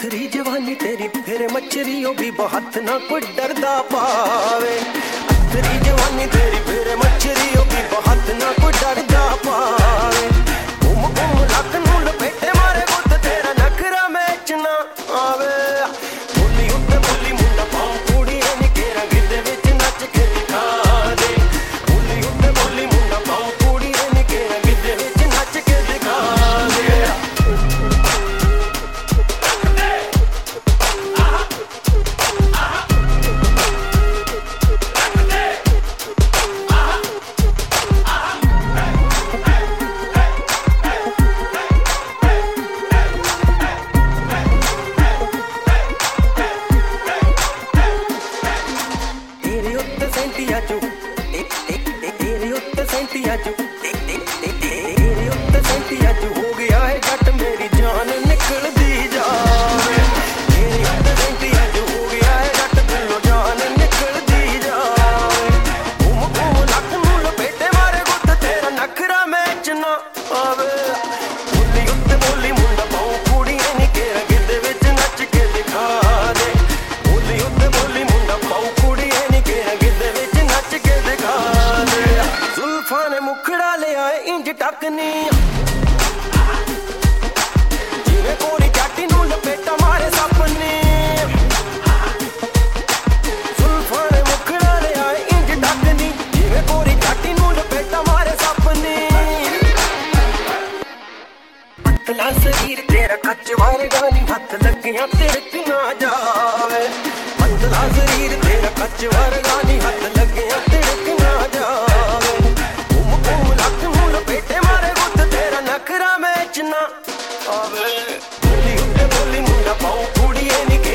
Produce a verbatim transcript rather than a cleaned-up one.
पत्थरी जवानी तेरी फिर मछरी भी बहुत ना कोई डरदा पावे। पत्थरी जवानी तेरी फिर मछरी भी बहुत ना कोई डरदा पावे। घूम घूम लक नू लपेटे मारे गुत तेरा नखरा मैच ना आवे। बोली उत्ते बोली मुंडा पाऊं कुड़ी नी केरा गिद्दे विच नच के दिखा दे। बोली उत्ते बोली मुंडा पाऊं कुड़ी नी केरा गिद्दे विच नच के दिखा दे। मुखड़ा ले आए इंज टकनी जिवें कोरी चाटी नू लपेटा मारे सपने। जुल्फां ने मुखड़ा ले आए इंज टकनी जिवें कोरी चाटी नू लपेटा मारे सपने। पतला शरीर तेरा कच्च वर्गा नी हथ लगियां तिड़क ना जावे। पतला शरीर तेरा कच्च वर्गा नी हथ लगियां तिड़क ना जावे। लपेटे मारे गुत तेरा नखरा मैच ना आवे। बोली उत्ते बोली मुंडा पाऊं कुड़िए नी